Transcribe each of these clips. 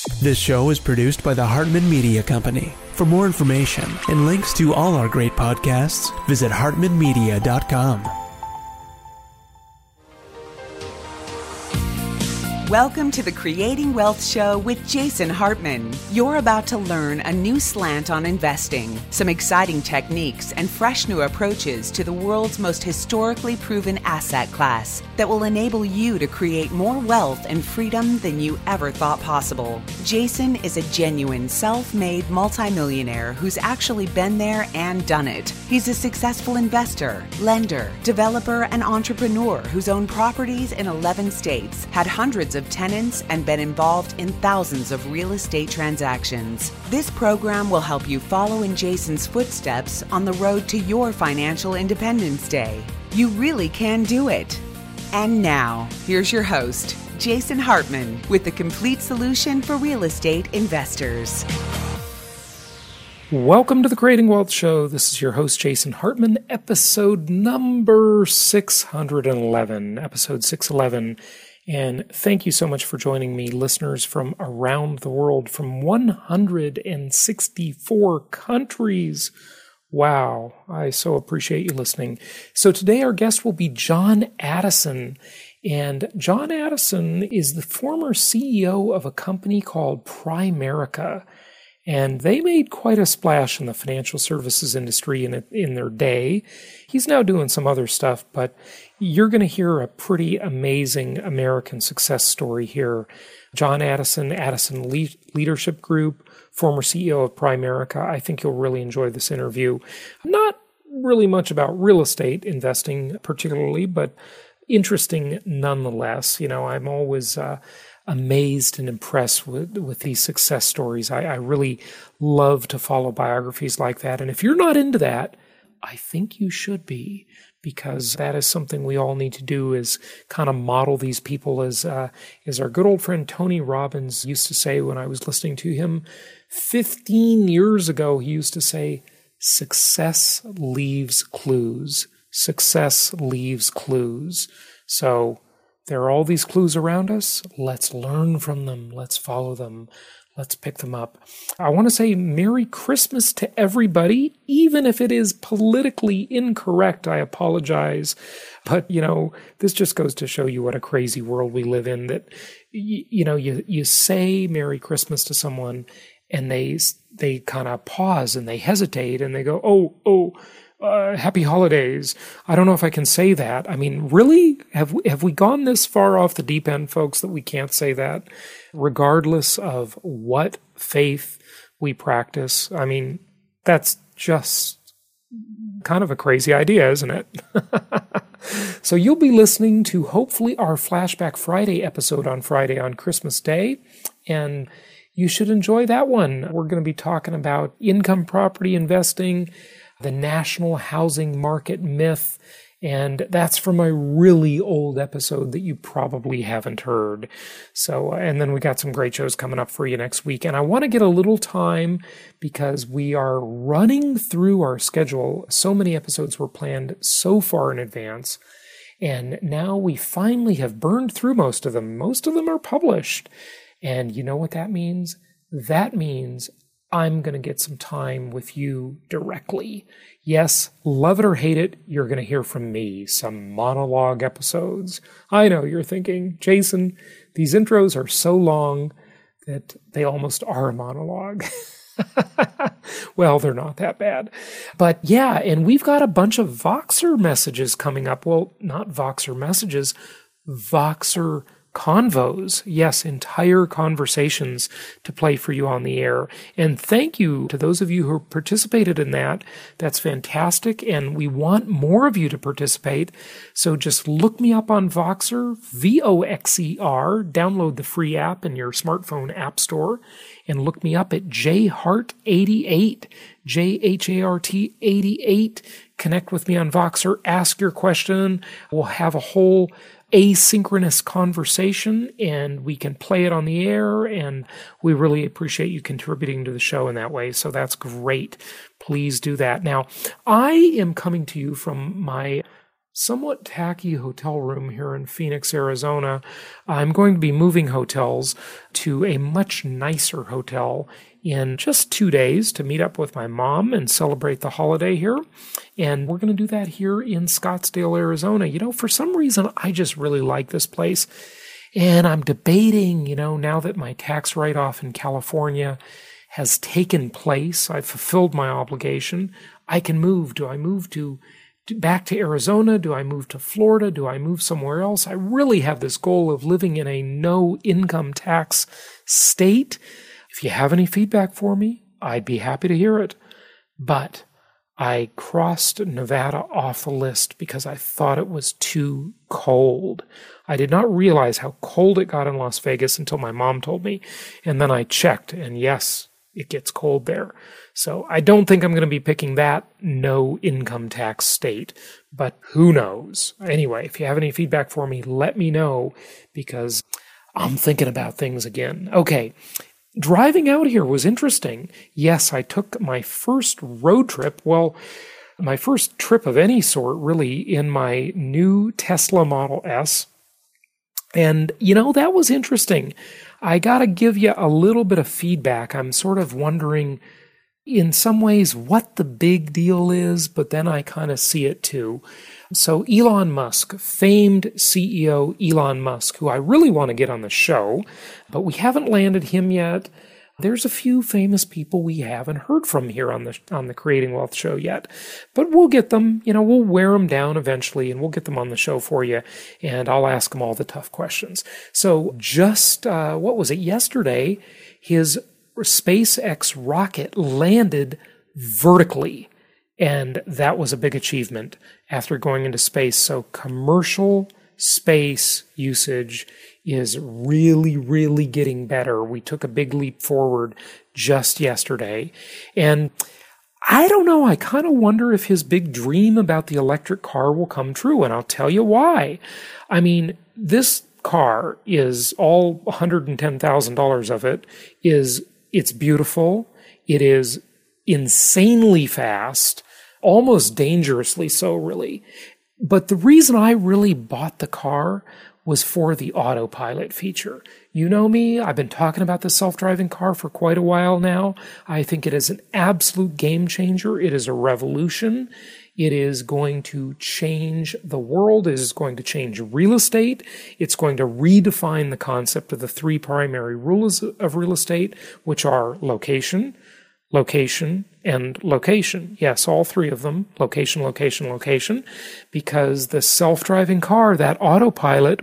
This show is produced by the Hartman Media Company. For more information and links to all our great podcasts, visit hartmanmedia.com. Welcome to the Creating Wealth Show with Jason Hartman. You're about to learn a new slant on investing, some exciting techniques, and fresh new approaches to the world's most historically proven asset class that will enable you to create more wealth and freedom than you ever thought possible. Jason is a genuine self-made multimillionaire who's actually been there and done it. He's a successful investor, lender, developer, and entrepreneur who's owned properties in 11 states, had hundreds of tenants, and been involved in thousands of real estate transactions. This program will help you follow in Jason's footsteps on the road to your financial independence day. You really can do it. And now, here's your host, Jason Hartman, with the complete solution for real estate investors. Welcome to the Creating Wealth Show. This is your host, Jason Hartman, episode number 611, episode 611. And thank you so much for joining me, listeners from around the world, from 164 countries. Wow, I so appreciate you listening. So today our guest will be John Addison. And John Addison is the former CEO of a company called Primerica. And they made quite a splash in the financial services industry in their day. He's now doing some other stuff, but you're going to hear a pretty amazing American success story here. John Addison, Addison Leadership Group, former CEO of Primerica. I think you'll really enjoy this interview. Not really much about real estate investing particularly, but interesting nonetheless. You know, I'm always amazed and impressed with these success stories. I really love to follow biographies like that. And if you're not into that, I think you should be, because that is something we all need to do, is kind of model these people as our good old friend Tony Robbins used to say when I was listening to him 15 years ago. He used to say, success leaves clues. Success leaves clues. So there are all these clues around us. Let's learn from them. Let's follow them. Let's pick them up. I want to say Merry Christmas to everybody, even if it is politically incorrect. I apologize. But, you know, this just goes to show you what a crazy world we live in, that, you say Merry Christmas to someone and they kind of pause and they hesitate and they go, happy holidays. I don't know if I can say that. I mean, really? Have we gone this far off the deep end, folks, that we can't say that, regardless of what faith we practice? I mean, that's just kind of a crazy idea, isn't it? So you'll be listening to hopefully our Flashback Friday episode on Friday on Christmas Day, and you should enjoy that one. We're going to be talking about income property investing, the national housing market myth, and that's from a really old episode that you probably haven't heard. So, and then we got some great shows coming up for you next week. And I want to get a little time because we are running through our schedule. So many episodes were planned so far in advance. And now we finally have burned through most of them. Most of them are published. And you know what that means? That means I'm going to get some time with you directly. Yes, love it or hate it, you're going to hear from me, some monologue episodes. I know you're thinking, Jason, these intros are so long that they almost are a monologue. Well, they're not that bad. But yeah, and we've got a bunch of Voxer messages coming up. Well, not Voxer messages, Voxer convos. Yes, entire conversations to play for you on the air. And thank you to those of you who participated in that. That's fantastic. And we want more of you to participate. So just look me up on Voxer, Voxer. Download the free app in your smartphone app store and look me up at jhart88, JHART 88. Connect with me on Voxer. Ask your question. We'll have a whole asynchronous conversation and we can play it on the air, and we really appreciate you contributing to the show in that way. So that's great. Please do that. Now, I am coming to you from my somewhat tacky hotel room here in Phoenix, Arizona. I'm going to be moving hotels to a much nicer hotel in just 2 days to meet up with my mom and celebrate the holiday here. And we're going to do that here in Scottsdale, Arizona. For some reason, I just really like this place. And I'm debating, now that my tax write-off in California has taken place, I've fulfilled my obligation, I can move. Do I move back to Arizona? Do I move to Florida? Do I move somewhere else? I really have this goal of living in a no income tax state. If you have any feedback for me, I'd be happy to hear it. But I crossed Nevada off the list because I thought it was too cold. I did not realize how cold it got in Las Vegas until my mom told me. And then I checked, and yes, it gets cold there. So I don't think I'm going to be picking that no income tax state, but who knows? Anyway, if you have any feedback for me, let me know because I'm thinking about things again. Okay. Driving out here was interesting. Yes, I took my first road trip, my first trip of any sort, really, in my new Tesla Model S. And, that was interesting. I got to give you a little bit of feedback. I'm sort of wondering, in some ways, what the big deal is, but then I kind of see it too. So Elon Musk, famed CEO Elon Musk, who I really want to get on the show, but we haven't landed him yet. There's a few famous people we haven't heard from here on the Creating Wealth show yet, but we'll get them. We'll wear them down eventually, and we'll get them on the show for you, and I'll ask them all the tough questions. So just yesterday, his SpaceX rocket landed vertically. And that was a big achievement after going into space. So commercial space usage is really, really getting better. We took a big leap forward just yesterday. And I don't know, I kind of wonder if his big dream about the electric car will come true. And I'll tell you why. I mean, this car is all $110,000 of it it's beautiful. It is insanely fast, almost dangerously so, really. But the reason I really bought the car was for the autopilot feature. You know me, I've been talking about the self-driving car for quite a while now. I think it is an absolute game changer. It is a revolution. It is going to change the world. It is going to change real estate. It's going to redefine the concept of the three primary rules of real estate, which are location, location, and location. Yes, all three of them. Location, location, location. Because the self-driving car, that autopilot,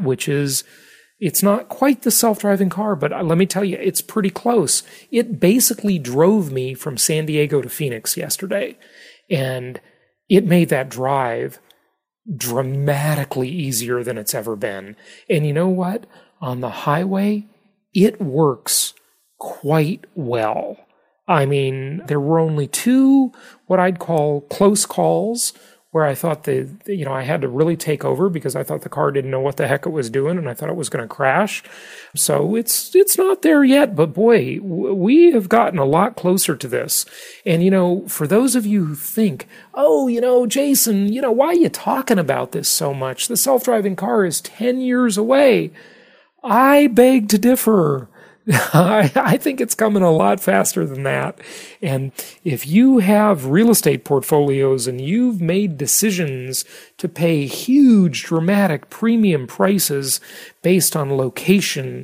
it's not quite the self-driving car, but let me tell you, it's pretty close. It basically drove me from San Diego to Phoenix yesterday. And it made that drive dramatically easier than it's ever been. And you know what? On the highway, it works quite well. I mean, there were only two what I'd call close calls where I thought I had to really take over because I thought the car didn't know what the heck it was doing and I thought it was going to crash. So it's not there yet, but boy, we have gotten a lot closer to this. And, for those of you who think, Jason, why are you talking about this so much? The self-driving car is 10 years away. I beg to differ. I think it's coming a lot faster than that. And if you have real estate portfolios and you've made decisions to pay huge, dramatic premium prices based on location,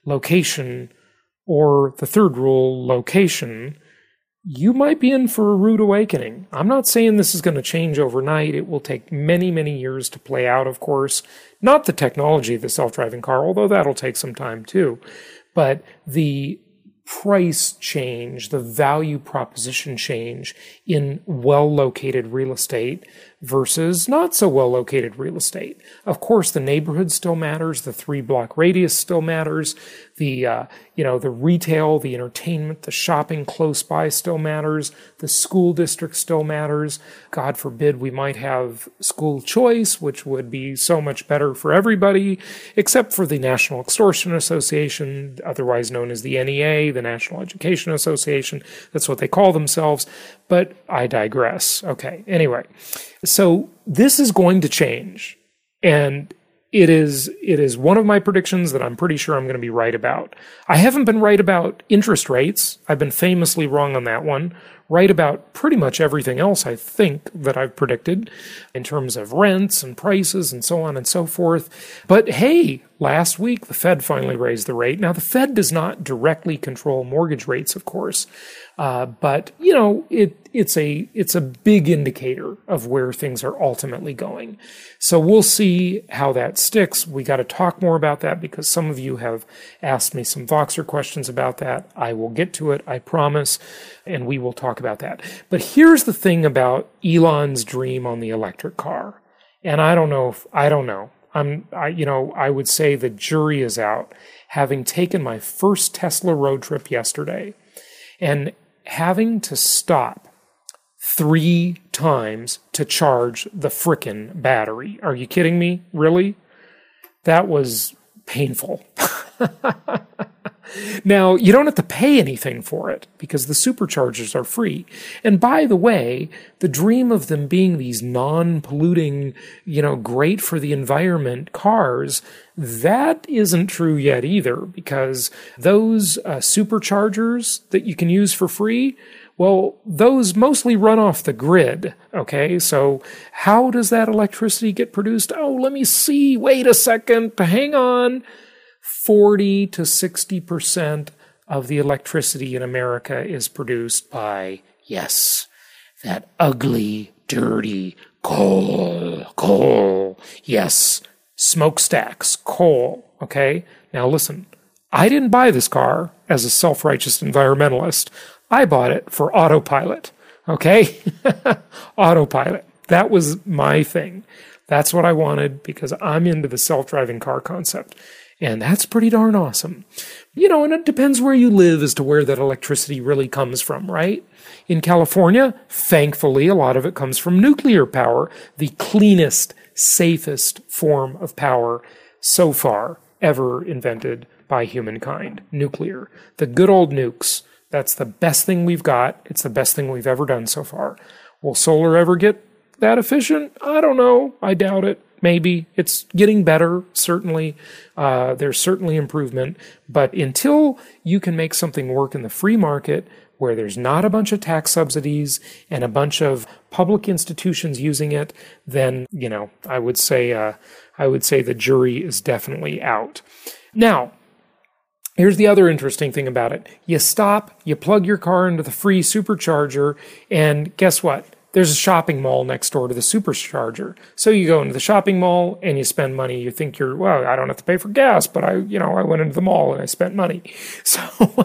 or the third rule, location, you might be in for a rude awakening. I'm not saying this is going to change overnight. It will take many, many years to play out, of course. Not the technology of the self-driving car, although that'll take some time too. But the price change, the value proposition change in well-located real estate versus not so well-located real estate. Of course, the neighborhood still matters. The 3-block radius still matters. The retail, the entertainment, the shopping close by still matters. The school district still matters. God forbid we might have school choice, which would be so much better for everybody, except for the National Extortion Association, otherwise known as the NEA, the National Education Association. That's what they call themselves. But I digress. Okay, anyway. So this is going to change. And it is one of my predictions that I'm pretty sure I'm going to be right about. I haven't been right about interest rates. I've been famously wrong on that one. Right about pretty much everything else, I think, that I've predicted in terms of rents and prices and so on and so forth. But hey, last week the Fed finally raised the rate. Now, the Fed does not directly control mortgage rates, of course. But, you know, it's a big indicator of where things are ultimately going. So we'll see how that sticks. We got to talk more about that because some of you have asked me some Voxer questions about that. I will get to it, I promise, and we will talk about that. But here's the thing about Elon's dream on the electric car. And I don't know. I would say the jury is out. Having taken my first Tesla road trip yesterday and having to stop 3 times to charge the frickin' battery. Are you kidding me? Really? That was painful. Now, you don't have to pay anything for it because the superchargers are free. And by the way, the dream of them being these non-polluting, great for the environment cars, that isn't true yet either because those superchargers that you can use for free, well, those mostly run off the grid, okay? So how does that electricity get produced? Oh, let me see. Wait a second. Hang on. 40 to 60% of the electricity in America is produced by, yes, that ugly, dirty coal. Yes, smokestacks, coal, okay? Now listen, I didn't buy this car as a self-righteous environmentalist. I bought it for autopilot, okay? Autopilot. That was my thing. That's what I wanted because I'm into the self-driving car concept. And that's pretty darn awesome. And it depends where you live as to where that electricity really comes from, right? In California, thankfully, a lot of it comes from nuclear power, the cleanest, safest form of power so far ever invented by humankind. Nuclear. The good old nukes. That's the best thing we've got. It's the best thing we've ever done so far. Will solar ever get that efficient? I don't know. I doubt it. Maybe. It's getting better, certainly. There's certainly improvement. But until you can make something work in the free market where there's not a bunch of tax subsidies and a bunch of public institutions using it, then, I would say the jury is definitely out. Now, here's the other interesting thing about it. You stop, you plug your car into the free supercharger, and guess what? There's a shopping mall next door to the supercharger. So you go into the shopping mall and you spend money. You think I don't have to pay for gas, but I went into the mall and I spent money. So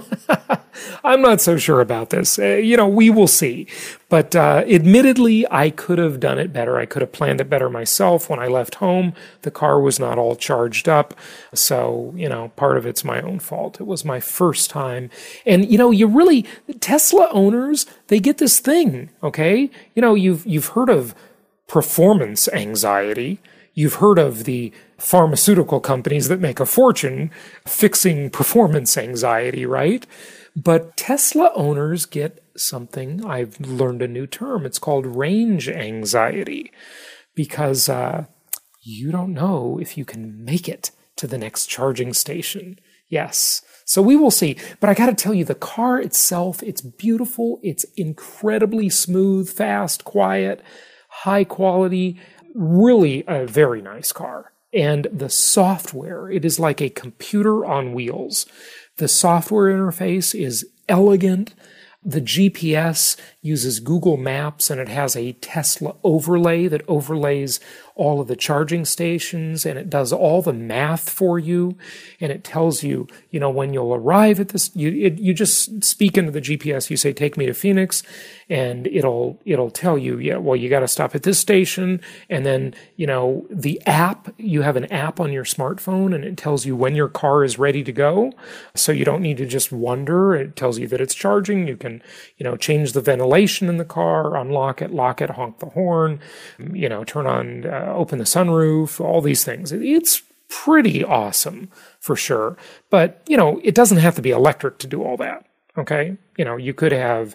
I'm not so sure about this. We will see. But admittedly, I could have done it better. I could have planned it better myself. When I left home, the car was not all charged up. So, part of it's my own fault. It was my first time. And, Tesla owners, they get this thing, okay? You've heard of performance anxiety. You've heard of the pharmaceutical companies that make a fortune fixing performance anxiety, right? But Tesla owners get something. I've learned a new term. It's called range anxiety because you don't know if you can make it to the next charging station. Yes. So we will see. But I got to tell you, the car itself, it's beautiful. It's incredibly smooth, fast, quiet, high quality, really a very nice car. And the software, it is like a computer on wheels. The software interface is elegant. The GPS uses Google Maps, and it has a Tesla overlay that overlays all of the charging stations, and it does all the math for you, and it tells you, when you'll arrive at this, you just speak into the GPS, you say, take me to Phoenix, and it'll tell you, you got to stop at this station, and then, the app, you have an app on your smartphone, and it tells you when your car is ready to go, so you don't need to just wonder. It tells you that it's charging. You can, change the ventilation in the car, unlock it, lock it, honk the horn, turn on, open the sunroof, all these things. It's pretty awesome for sure. But, it doesn't have to be electric to do all that. Okay. You could have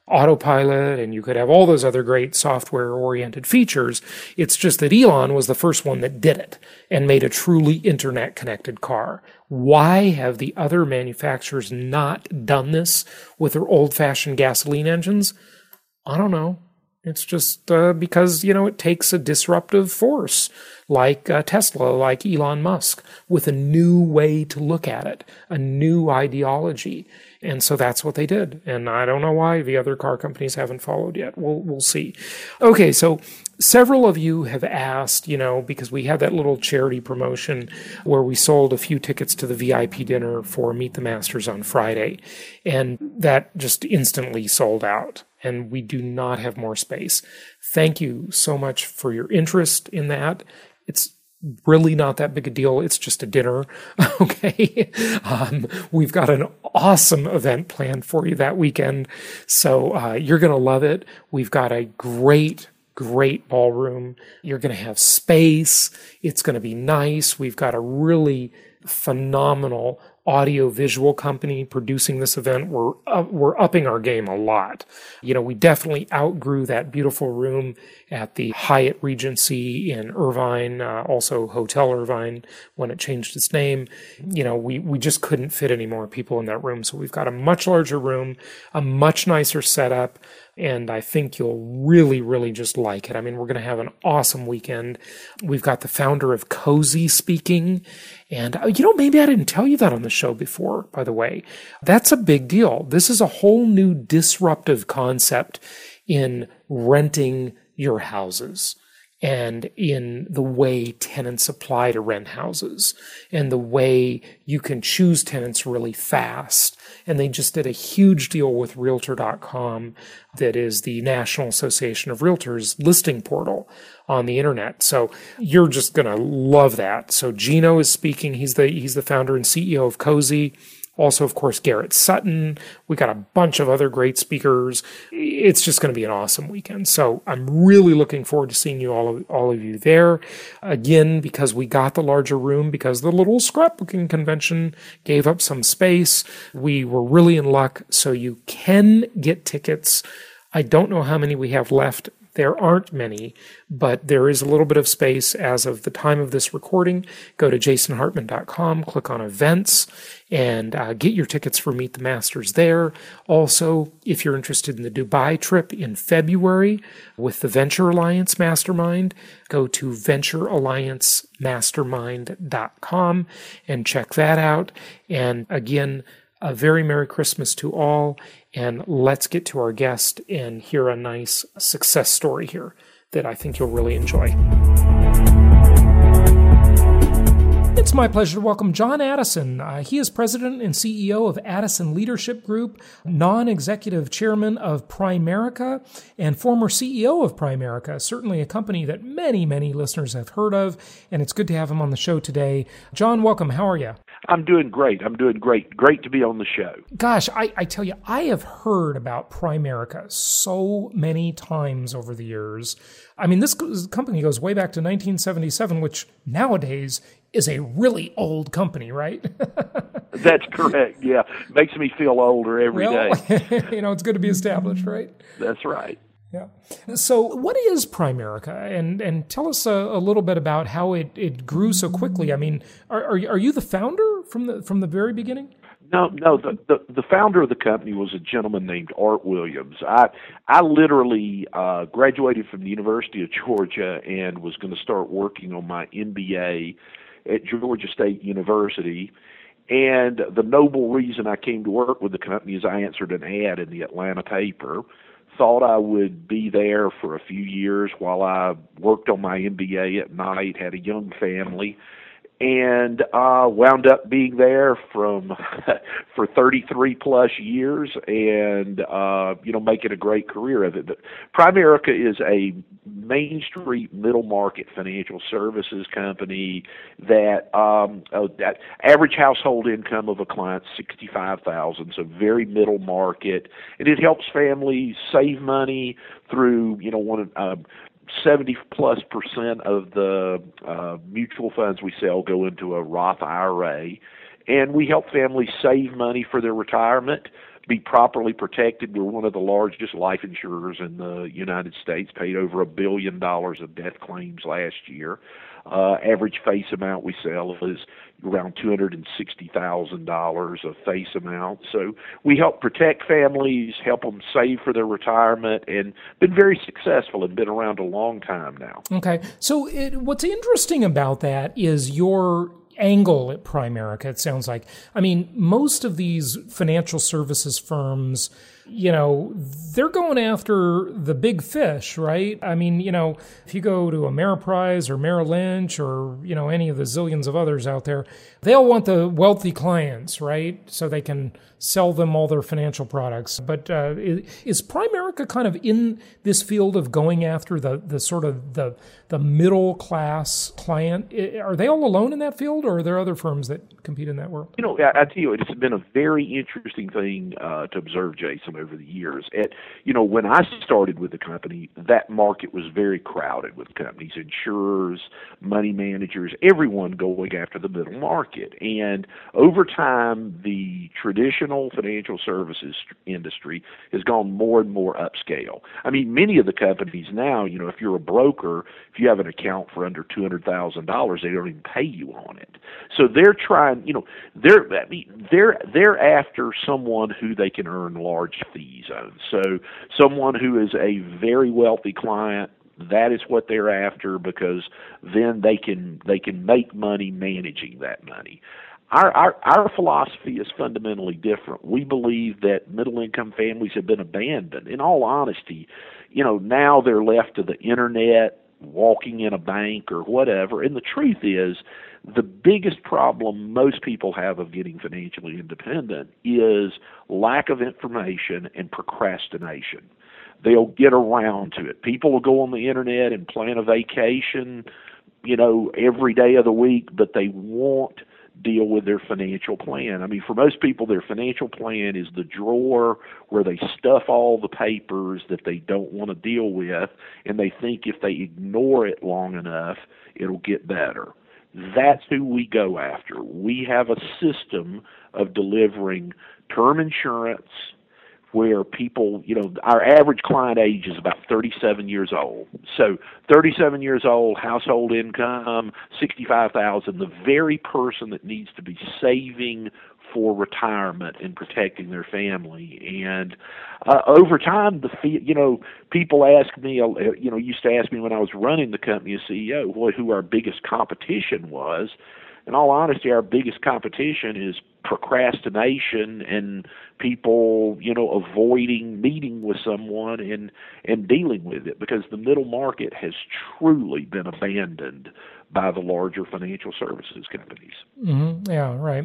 autopilot, and you could have all those other great software-oriented features. It's just that Elon was the first one that did it and made a truly internet-connected car. Why have the other manufacturers not done this with their old-fashioned gasoline engines? I don't know. It's just because, it takes a disruptive force like Tesla, like Elon Musk, with a new way to look at it, a new ideology. And so that's what they did. And I don't know why the other car companies haven't followed yet. We'll see. Okay, so several of you have asked, because we had that little charity promotion where we sold a few tickets to the VIP dinner for Meet the Masters on Friday. And that just instantly sold out. And we do not have more space. Thank you so much for your interest in that. It's really not that big a deal. It's just a dinner. Okay. We've got an awesome event planned for you that weekend. So you're going to love it. We've got a great ballroom. You're going to have space. It's going to be nice. We've got a really phenomenal audio-visual company producing this event. We're upping our game a lot. We definitely outgrew that beautiful room at the Hyatt Regency in Irvine, also Hotel Irvine when it changed its name. We just couldn't fit any more people in that room. So we've got a much larger room, a much nicer setup, and I think you'll really, really just like it. I mean, we're going to have an awesome weekend. We've got the founder of Cozy speaking. And, maybe I didn't tell you that on the show before, by the way. That's a big deal. This is a whole new disruptive concept in renting your houses and in the way tenants apply to rent houses and the way you can choose tenants really fast. And they just did a huge deal with Realtor.com, that is the National Association of Realtors listing portal on the internet. So you're just going to love that. So Gino is speaking. He's the founder and CEO of Cozy. Also, of course, Garrett Sutton. We got a bunch of other great speakers. It's just going to be an awesome weekend. So I'm really looking forward to seeing you all of you there. Again, because we got the larger room, because the little scrapbooking convention gave up some space, we were really in luck. So you can get tickets. I don't know how many we have left. There aren't many, but there is a little bit of space as of the time of this recording. Go to jasonhartman.com, click on events, and get your tickets for Meet the Masters there. Also, if you're interested in the Dubai trip in February with the Venture Alliance Mastermind, go to venturealliancemastermind.com and check that out. And again, a very Merry Christmas to all, and let's get to our guest and hear a nice success story here that I think you'll really enjoy. It's my pleasure to welcome John Addison. He is president and CEO of Addison Leadership Group, non-executive chairman of Primerica, and former CEO of Primerica, certainly a company that many, many listeners have heard of, and it's good to have him on the show today. John, welcome. How are you? I'm doing great. Great to be on the show. Gosh, I tell you, I have heard about Primerica so many times over the years. I mean, this company goes way back to 1977, which nowadays is a really old company, right? That's correct, yeah. Makes me feel older every day. It's good to be established, right? That's right. Yeah. So what is Primerica? And tell us a little bit about how it grew so quickly. I mean, are you the founder from the very beginning? No. The founder of the company was a gentleman named Art Williams. I literally graduated from the University of Georgia and was going to start working on my MBA at Georgia State University. And the noble reason I came to work with the company is I answered an ad in the Atlanta paper. Thought I would be there for a few years while I worked on my MBA at night, had a young family, and wound up being there for 33 plus years and making a great career of it. But Primerica is a Main Street middle market financial services company that average household income of a client $65,000, so very middle market, and it helps families save money through 70+% of the mutual funds we sell go into a Roth IRA, and we help families save money for their retirement, be properly protected. We're one of the largest life insurers in the United States, paid over $1 billion of death claims last year. Average face amount we sell is around $260,000 of face amount. So we help protect families, help them save for their retirement, and been very successful and been around a long time now. Okay. So what's interesting about that is your angle at Primerica, it sounds like. I mean, most of these financial services firms, they're going after the big fish, right? I mean, if you go to Ameriprise or Merrill Lynch or, any of the zillions of others out there, they all want the wealthy clients, right? So they can sell them all their financial products. But is Primerica kind of in this field of going after the sort of the middle class client? Are they all alone in that field, or are there other firms that compete in that world? I tell you, it's been a very interesting thing to observe, Jason, over the years. When I started with the company, that market was very crowded with companies, insurers, money managers, everyone going after the middle market. And over time, the traditional financial services industry has gone more and more upscale. I mean, many of the companies now, if you're a broker, if you have an account for under $200,000, they don't even pay you on it. So they're trying, they're after someone who they can earn large fees on. So someone who is a very wealthy client, that is what they're after, because then they can make money managing that money. Our philosophy is fundamentally different. We believe that middle-income families have been abandoned. In all honesty, now they're left to the internet, walking in a bank or whatever. And the truth is, the biggest problem most people have of getting financially independent is lack of information and procrastination. They'll get around to it. People will go on the internet and plan a vacation, every day of the week, but they won't deal with their financial plan. I mean, for most people, their financial plan is the drawer where they stuff all the papers that they don't want to deal with, and they think if they ignore it long enough, it'll get better. That's who we go after. We have a system of delivering term insurance where people, our average client age is about 37 years old. So 37 years old, household income, $65,000, the very person that needs to be saving for retirement and protecting their family. And over time, people ask me, used to ask me when I was running the company as CEO, who our biggest competition was. In all honesty, our biggest competition is procrastination and people, avoiding meeting with someone and dealing with it, because the middle market has truly been abandoned by the larger financial services companies. Mm-hmm. Yeah, right.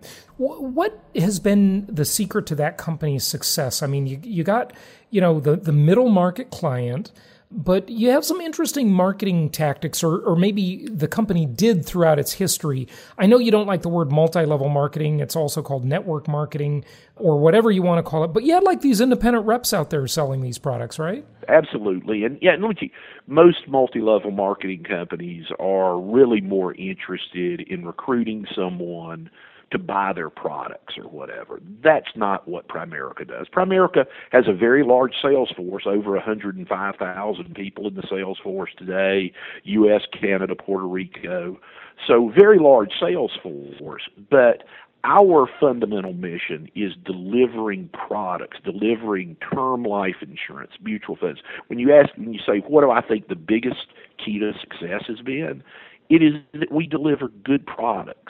What has been the secret to that company's success? I mean, you got, the middle market client, but you have some interesting marketing tactics, or maybe the company did throughout its history. I know you don't like the word multi-level marketing. It's also called network marketing, or whatever you want to call it. But you had like these independent reps out there selling these products, right? Absolutely. And let me tell you, most multi-level marketing companies are really more interested in recruiting someone to buy their products or whatever. That's not what Primerica does. Primerica has a very large sales force, over 105,000 people in the sales force today, U.S., Canada, Puerto Rico. So very large sales force. But our fundamental mission is delivering products, delivering term life insurance, mutual funds. When you say, what do I think the biggest key to success has been? It is that we deliver good products.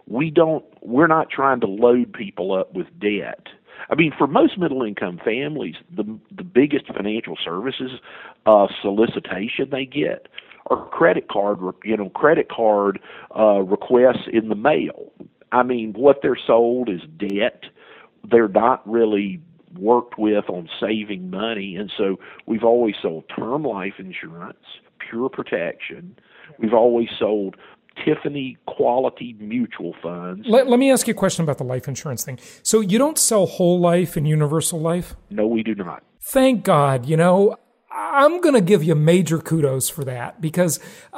We're not trying to load people up with debt. I mean, for most middle-income families, the biggest financial services solicitation they get are credit card requests in the mail. I mean, what they're sold is debt. They're not really worked with on saving money, and so we've always sold term life insurance, pure protection. We've always sold Tiffany quality mutual funds. Let me ask you a question about the life insurance thing. So you don't sell whole life and universal life? No, we do not. Thank God. I'm going to give you major kudos for that because,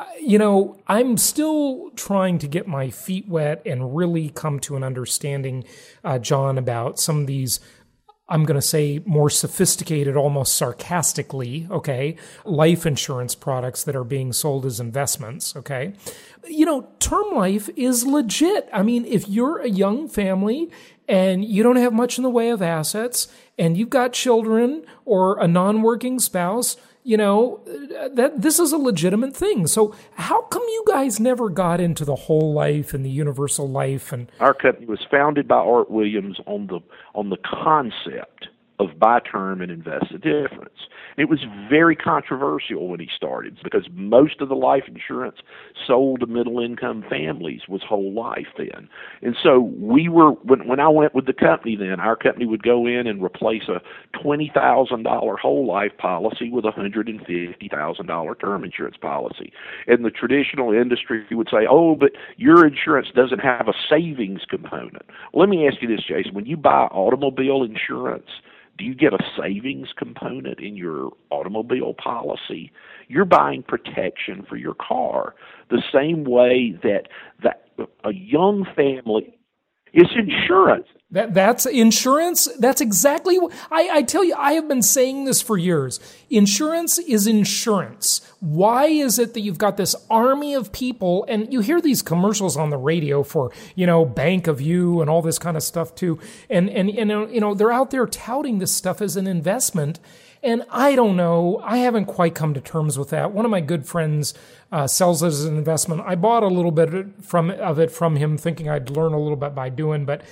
I'm still trying to get my feet wet and really come to an understanding, John, about some of these, I'm going to say more sophisticated, almost sarcastically, okay, life insurance products that are being sold as investments, okay? Term life is legit. I mean, if you're a young family and you don't have much in the way of assets and you've got children or a non-working spouse, that this is a legitimate thing. So how come you guys never got into the whole life and the universal life? And our company was founded by Art Williams on the concept of buy term and invest the difference. It was very controversial when he started because most of the life insurance sold to middle-income families was whole life then. And so when I went with the company then, our company would go in and replace a $20,000 whole life policy with a $150,000 term insurance policy. And the traditional industry would say, oh, but your insurance doesn't have a savings component. Let me ask you this, Jason. When you buy automobile insurance, do you get a savings component in your automobile policy? You're buying protection for your car the same way that a young family is insurance. That's insurance. That's exactly what I tell you. I have been saying this for years. Insurance is insurance. Why is it that you've got this army of people and you hear these commercials on the radio for, Bank of You and all this kind of stuff too. And they're out there touting this stuff as an investment. And I don't know. I haven't quite come to terms with that. One of my good friends sells it as an investment. I bought a little bit of it from him, thinking I'd learn a little bit by doing. But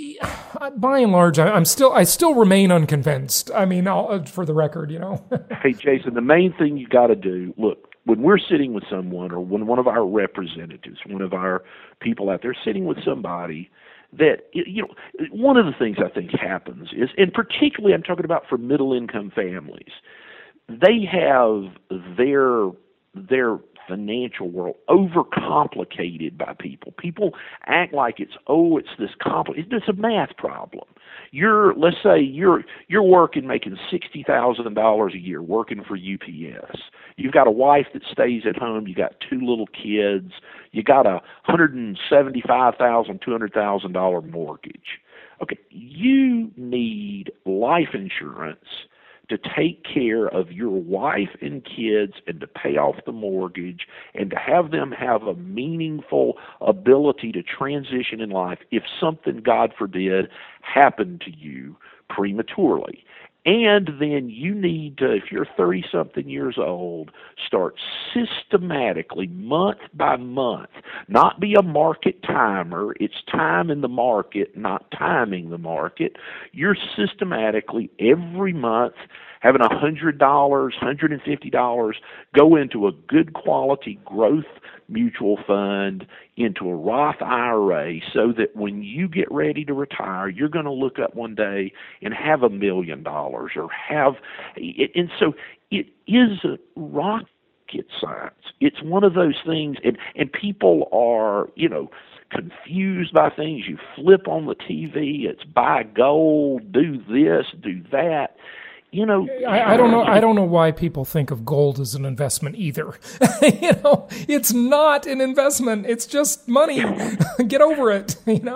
by and large, I still remain unconvinced. I mean, for the record, Hey, Jason, the main thing you got to do. Look, when we're sitting with someone, or when one of our representatives, one of our people out there sitting with somebody, that, one of the things I think happens is, and particularly I'm talking about for middle-income families, they have their financial world overcomplicated by people. People act like it's this complicated. It's a math problem. Let's say you're working, making $60,000 a year, working for UPS. You've got a wife that stays at home. You got two little kids. You got a $175,000, $200,000 mortgage. Okay, you need life insurance to take care of your wife and kids and to pay off the mortgage and to have them have a meaningful ability to transition in life if something, God forbid, happened to you prematurely. And then you need to, if you're 30-something years old, start systematically, month by month, not be a market timer. It's time in the market, not timing the market. You're systematically, every month, having $100, $150 go into a good quality growth mutual fund, into a Roth IRA, so that when you get ready to retire, you're going to look up one day and have $1 million or have it. And so it is a rocket science. It's one of those things, and people are, confused by things. You flip on the TV, it's buy gold, do this, do that. I don't know. I don't know why people think of gold as an investment either. It's not an investment. It's just money. Get over it.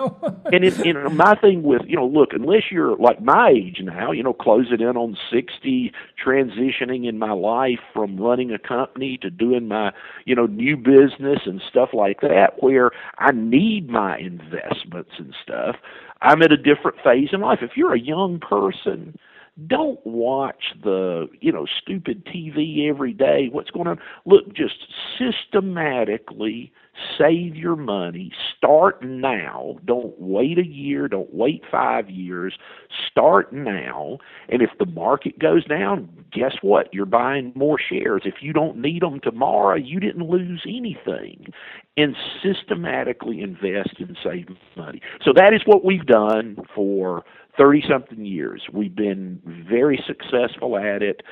And my thing with look, unless you're like my age now, closing in on 60, transitioning in my life from running a company to doing my new business and stuff like that, where I need my investments and stuff. I'm at a different phase in life. If you're a young person, don't watch the, stupid TV every day. What's going on? Look, just systematically save your money. Start now. Don't wait a year. Don't wait 5 years. Start now. And if the market goes down, guess what? You're buying more shares. If you don't need them tomorrow, you didn't lose anything. And systematically invest and save money. So that is what we've done for 30-something years. We've been very successful at it.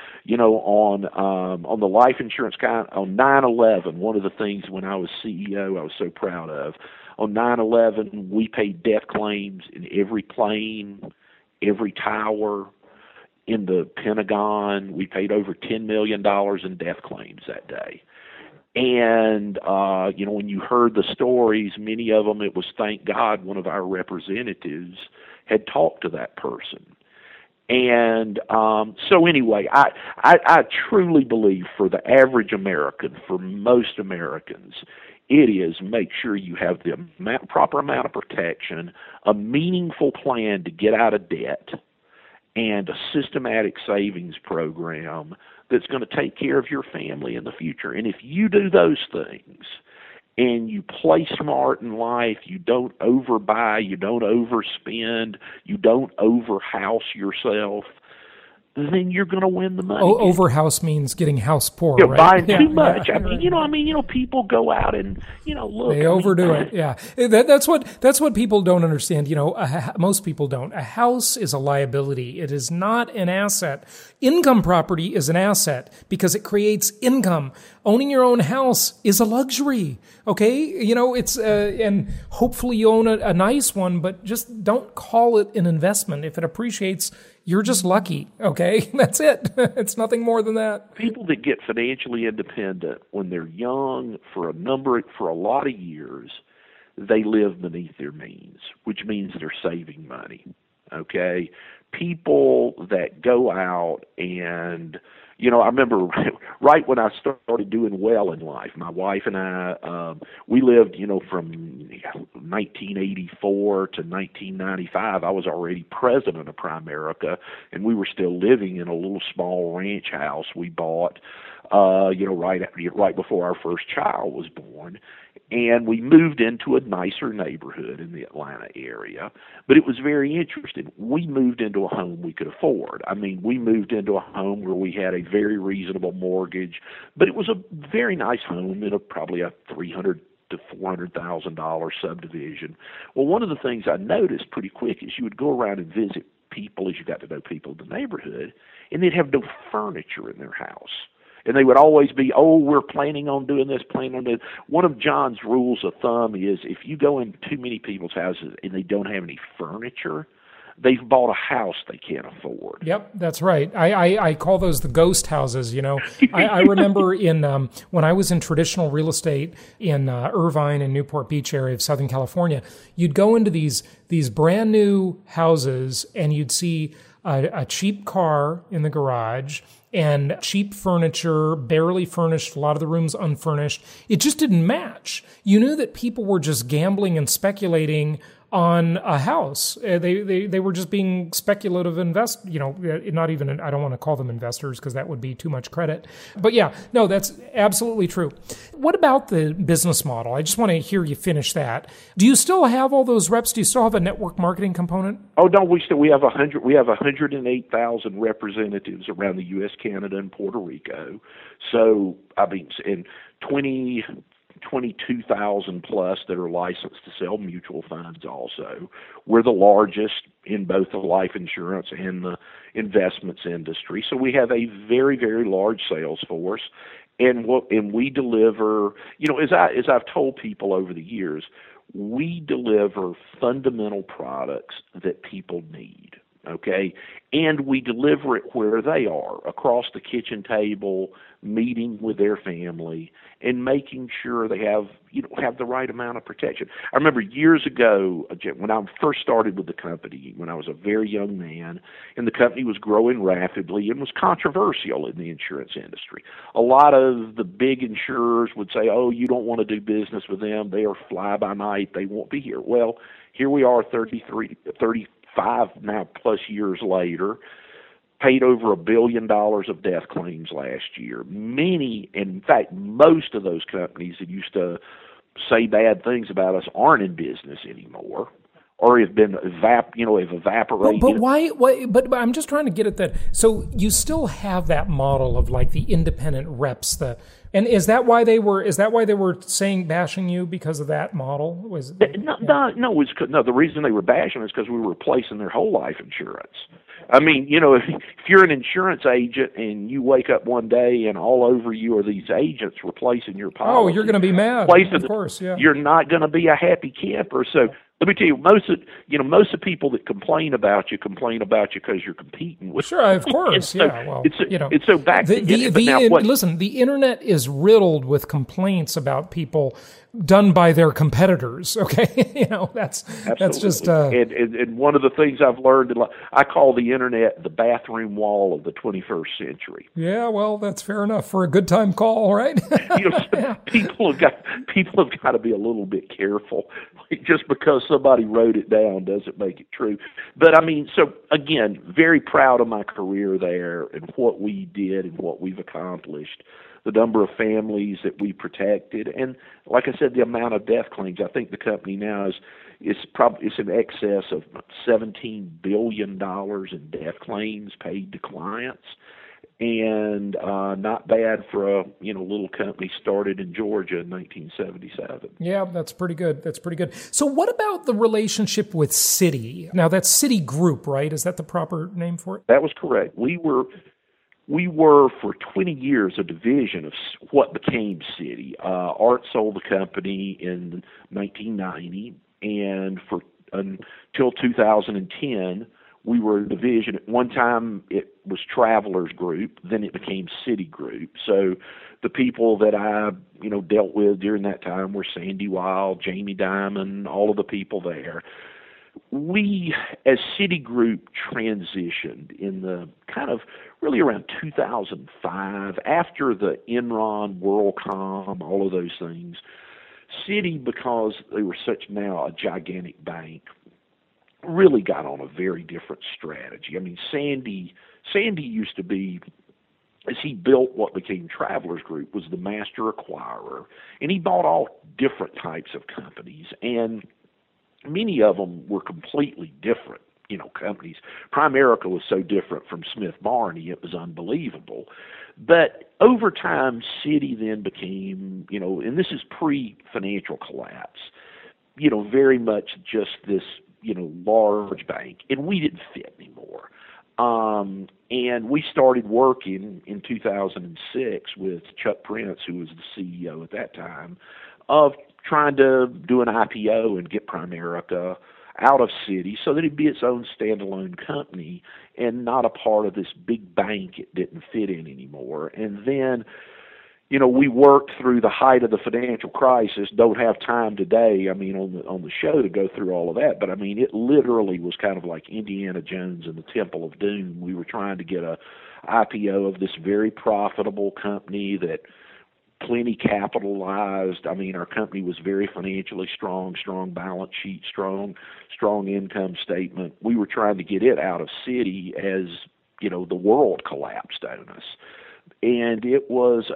On the life insurance kind, on 9/11, one of the things when I was CEO I was so proud of, on 9/11 we paid death claims in every plane, every tower, in the Pentagon. We paid over $10 million in death claims that day. And, when you heard the stories, many of them, it was, thank God, one of our representatives had talked to that person. And so anyway, I truly believe for the average American, for most Americans, it is make sure you have the proper amount of protection, a meaningful plan to get out of debt, and a systematic savings program that's going to take care of your family in the future. And if you do those things and you play smart in life, you don't overbuy, you don't overspend, you don't overhouse yourself, then you're going to win the money. Overhouse means getting house poor, right? Buying too much. People go out and, look. They overdo it. Yeah. That's what people don't understand. Most people don't. A house is a liability. It is not an asset. Income property is an asset because it creates income. Owning your own house is a luxury. Okay. It's, and hopefully you own a nice one, but just don't call it an investment. If it appreciates, you're just lucky, okay? That's it. It's nothing more than that. People that get financially independent when they're young for a lot of years, they live beneath their means, which means they're saving money, okay? People that go out and, I remember right when I started doing well in life, my wife and I, we lived, from 1984 to 1995. I was already president of Primerica, and we were still living in a little small ranch house we bought, right before our first child was born. And we moved into a nicer neighborhood in the Atlanta area. But it was very interesting. We moved into a home we could afford. We moved into a home where we had a very reasonable mortgage, but it was a very nice home in probably a $300,000 to $400,000 subdivision. Well, one of the things I noticed pretty quick is you would go around and visit people as you got to know people in the neighborhood, and they'd have no furniture in their house. And they would always be, we're planning on doing this, planning on this. One of John's rules of thumb is if you go in too many people's houses and they don't have any furniture, they've bought a house they can't afford. Yep, that's right. I call those the ghost houses, I remember when I was in traditional real estate in Irvine and Newport Beach area of Southern California, you'd go into these brand new houses and you'd see a cheap car in the garage and cheap furniture, barely furnished, a lot of the rooms unfurnished. It just didn't match. You knew that people were just gambling and speculating on a house. They were just being speculative not even, I don't want to call them investors because that would be too much credit. But yeah, no, that's absolutely true. What about the business model? I just want to hear you finish that. Do you still have all those reps? Do you still have a network marketing component? Oh, no, we have 108,000 representatives around the U.S., Canada, and Puerto Rico. So, in 22,000 plus that are licensed to sell mutual funds also. We're the largest in both the life insurance and the investments industry. So we have a very, very large sales force. And we deliver, as I've told people over the years, we deliver fundamental products that people need. Okay, and we deliver it where they are, across the kitchen table, meeting with their family, and making sure they have the right amount of protection. I remember years ago when I first started with the company, when I was a very young man, and the company was growing rapidly and was controversial in the insurance industry. A lot of the big insurers would say, you don't want to do business with them. They are fly-by-night. They won't be here. Well, here we are 35 now plus years later, paid over $1 billion of death claims last year. Many, in fact, most of those companies that used to say bad things about us aren't in business anymore, or have been evaporated. But why? But I'm just trying to get at that. So you still have that model of like the independent reps, and is that why they were bashing you because of that model? No. The reason they were bashing is because we were replacing their whole life insurance. If you're an insurance agent and you wake up one day and all over you are these agents replacing your policy, you're going to be mad. Of course, yeah. You're not going to be a happy camper. So let me tell you, most of the people that complain about you because you're competing with. Sure, of course, so, yeah. Well, it's so back to listen. The internet is riddled with complaints about people done by their competitors. Okay, that's just. And one of the things I've learned, I call the internet the bathroom wall of the 21st century. Yeah, well, that's fair enough for a good time call, right? People have got to be a little bit careful. Just because somebody wrote it down doesn't make it true. But I mean, so again, very proud of my career there and what we did and what we've accomplished, the number of families that we protected, and like I said, the amount of death claims. I think the company now is in excess of $17 billion in death claims paid to clients. And not bad for a little company started in Georgia in 1977. Yeah, that's pretty good. So what about the relationship with Citi? Now that's Citigroup, right? Is that the proper name for it? That was correct. We were for 20 years a division of what became Citi. Art sold the company in 1990, and until 2010. We were a division. At one time, it was Travelers Group. Then it became Citigroup. So the people that I, dealt with during that time were Sandy Wild, Jamie Dimon, all of the people there. We, as Citigroup, transitioned in the kind of really around 2005, after the Enron, WorldCom, all of those things. Citi, because they were such now a gigantic bank, really got on a very different strategy. I mean, Sandy used to be, as he built what became Travelers Group, was the master acquirer, and he bought all different types of companies, and many of them were completely different, companies. Primerica was so different from Smith Barney, it was unbelievable. But over time, Citi then became, and this is pre-financial collapse, very much just this, large bank, and we didn't fit anymore. And we started working in 2006 with Chuck Prince, who was the CEO at that time, of trying to do an IPO and get Primerica out of Citi so that it'd be its own standalone company and not a part of this big bank it didn't fit in anymore. And then, we worked through the height of the financial crisis. Don't have time today, on the show to go through all of that. But it literally was kind of like Indiana Jones and the Temple of Doom. We were trying to get a IPO of this very profitable company that plenty capitalized. Our company was very financially strong balance sheet, strong income statement. We were trying to get it out of Citi as, the world collapsed on us. And it was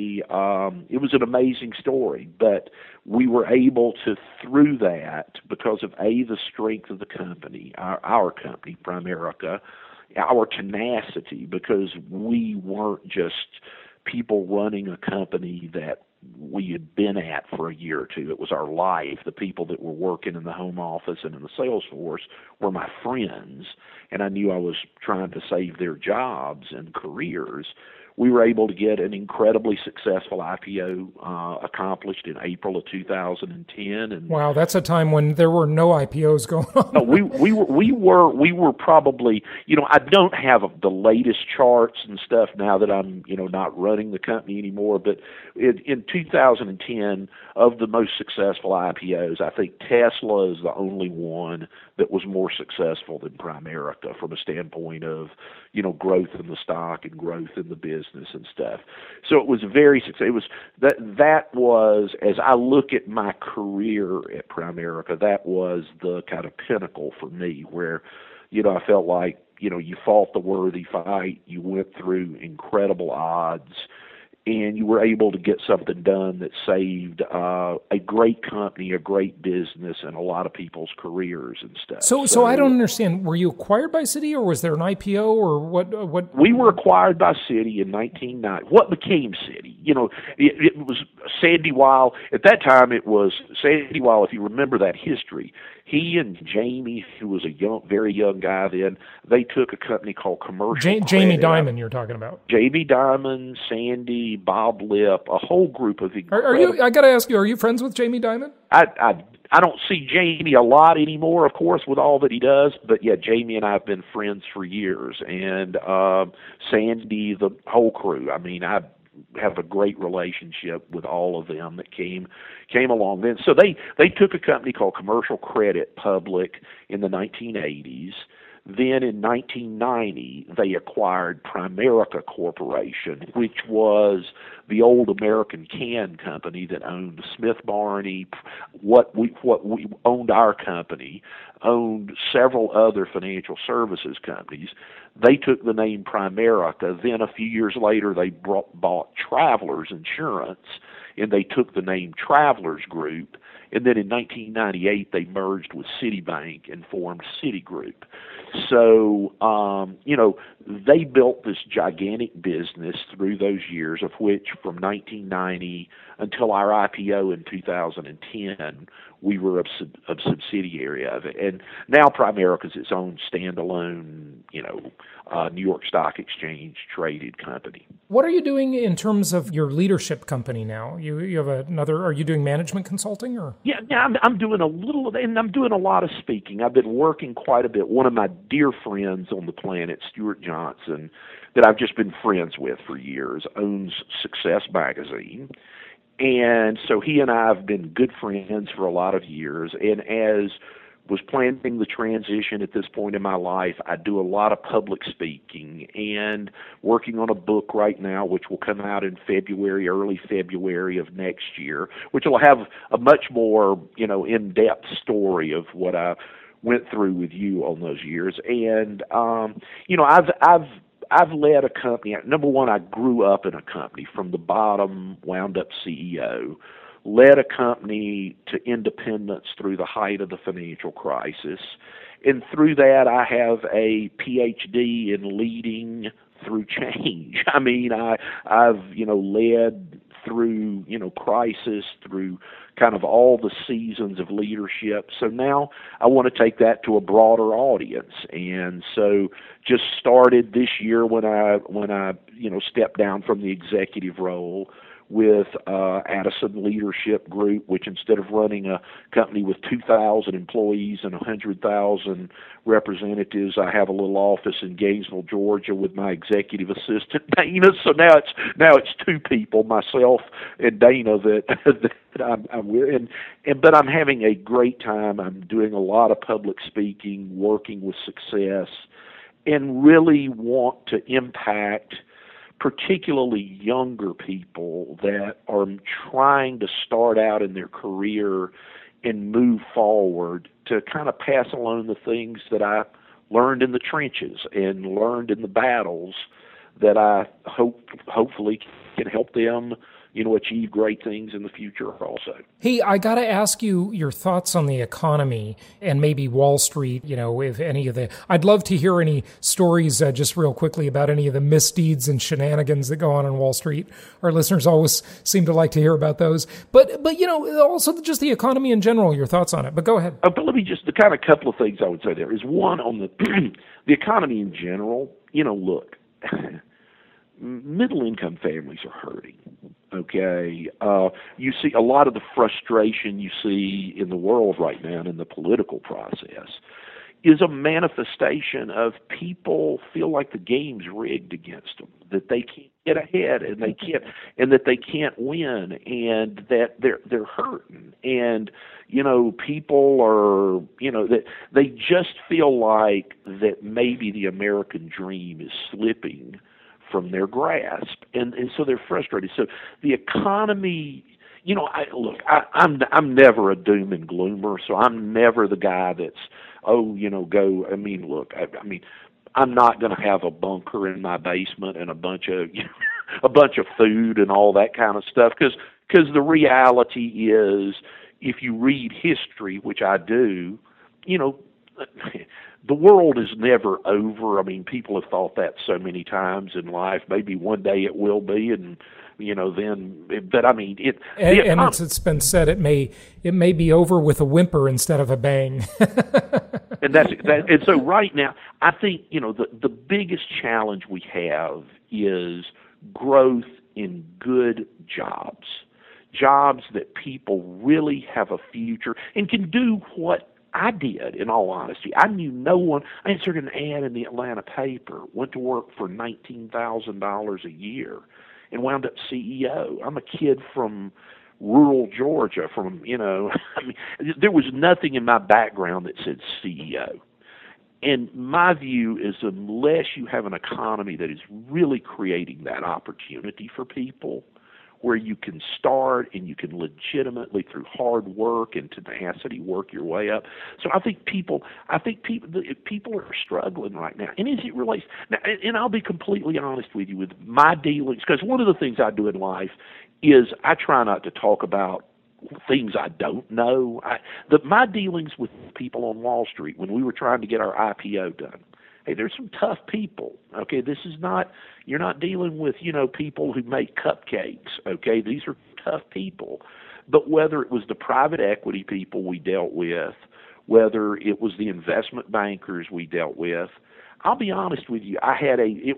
an amazing story, but we were able to, through that, because of the strength of the company, our company, Primerica, our tenacity, because we weren't just people running a company that we had been at for a year or two. It was our life. The people that were working in the home office and in the sales force were my friends, and I knew I was trying to save their jobs and careers. We were able to get an incredibly successful IPO accomplished in April of 2010. And wow, that's a time when there were no IPOs going on. No, we were probably, I don't have the latest charts and stuff now that I'm, not running the company anymore. But in 2010, of the most successful IPOs, I think Tesla is the only one that was more successful than Primerica from a standpoint of, growth in the stock and growth in the business and stuff. So it was very successful. It was that was, as I look at my career at Primerica, that was the kind of pinnacle for me where, I felt like, you fought the worthy fight, you went through incredible odds, and you were able to get something done that saved a great company, a great business, and a lot of people's careers and stuff. So I don't understand. Were you acquired by Citi, or was there an IPO, or what? We were acquired by Citi in 1990. What became Citi? It was Sandy Weill. At that time, it was Sandy Weill, if you remember that history. he and Jamie, who was a very young guy then, they took a company called Commercial Jamie Dimon you're talking about. Jamie Dimon, Sandy, Bob Lip, a whole group of Are you? I got to ask you, are you friends with Jamie Dimon? I don't see Jamie a lot anymore, of course, with all that he does. But yeah, Jamie and I have been friends for years, and Sandy, the whole crew. I mean, I have a great relationship with all of them that came along then. So they took a company called Commercial Credit public in the 1980s. Then in 1990, they acquired Primerica Corporation, which was the old American Can company that owned Smith Barney, what we owned our company, owned several other financial services companies. They took the name Primerica. Then a few years later, they bought Travelers Insurance, and they took the name Travelers Group. And then in 1998, they merged with Citibank and formed Citigroup. So, they built this gigantic business through those years, of which from 1990 until our IPO in 2010, we were a subsidiary of it. And now Primerica is its own standalone, New York Stock Exchange traded company. What are you doing in terms of your leadership company now? You have another, are you doing management consulting or? Yeah, I'm doing a little, and I'm doing a lot of speaking. I've been working quite a bit. One of my dear friends on the planet, Stuart Johnson, that I've just been friends with for years, owns Success Magazine. And so he and I have been good friends for a lot of years. And as was planning the transition at this point in my life, I do a lot of public speaking and working on a book right now, which will come out in February, early February of next year, which will have a much more, in-depth story of what I went through with you on those years. And, I've led a company. Number one, I grew up in a company from the bottom, wound up CEO, led a company to independence through the height of the financial crisis. And through that, I have a PhD in leading through change. I mean, I've led through, crisis, through kind of all the seasons of leadership. So now I want to take that to a broader audience. And so just started this year when I stepped down from the executive role with Addison Leadership Group, which instead of running a company with 2,000 employees and 100,000 representatives, I have a little office in Gainesville, Georgia, with my executive assistant Dana. So now it's two people, myself and Dana, that I'm with. But I'm having a great time. I'm doing a lot of public speaking, working with Success, and really want to impact particularly younger people that are trying to start out in their career and move forward, to kind of pass along the things that I learned in the trenches and learned in the battles that I hopefully can help them achieve great things in the future also. Hey, I got to ask you your thoughts on the economy and maybe Wall Street, if any of I'd love to hear any stories just real quickly about any of the misdeeds and shenanigans that go on Wall Street. Our listeners always seem to like to hear about those. But also just the economy in general, your thoughts on it. But go ahead. But let me just, the kind of couple of things I would say there is, one, on the economy in general, look, middle-income families are hurting, okay? You see a lot of the frustration you see in the world right now and in the political process is a manifestation of people feel like the game's rigged against them, that they can't get ahead and that they can't win, and that they're hurting. And people are, that they just feel like that maybe the American dream is slipping from their grasp, and so they're frustrated. So the economy, I'm never a doom and gloomer, so I'm never the guy that's, go. I mean, look, I'm not going to have a bunker in my basement and a bunch of food and all that kind of stuff, because the reality is, if you read history, which I do, the world is never over. I mean, people have thought that so many times in life. Maybe one day it will be, and but I mean, it's been said it may be over with a whimper instead of a bang. And and so right now, I think the biggest challenge we have is growth in good jobs that people really have a future and can do what I did. In all honesty, I knew no one. I answered an ad in the Atlanta paper, went to work for $19,000 a year, and wound up CEO. I'm a kid from rural Georgia. I mean, there was nothing in my background that said CEO. And my view is unless you have an economy that is really creating that opportunity for people, where you can start and you can legitimately, through hard work and tenacity, work your way up. So I think people are struggling right now. And as it relates, now, and I'll be completely honest with you with my dealings, because one of the things I do in life is I try not to talk about things I don't know. My dealings with people on Wall Street when we were trying to get our IPO done, hey, there's some tough people. Okay, you're not dealing with, people who make cupcakes. Okay, these are tough people. But whether it was the private equity people we dealt with, whether it was the investment bankers we dealt with, I'll be honest with you, I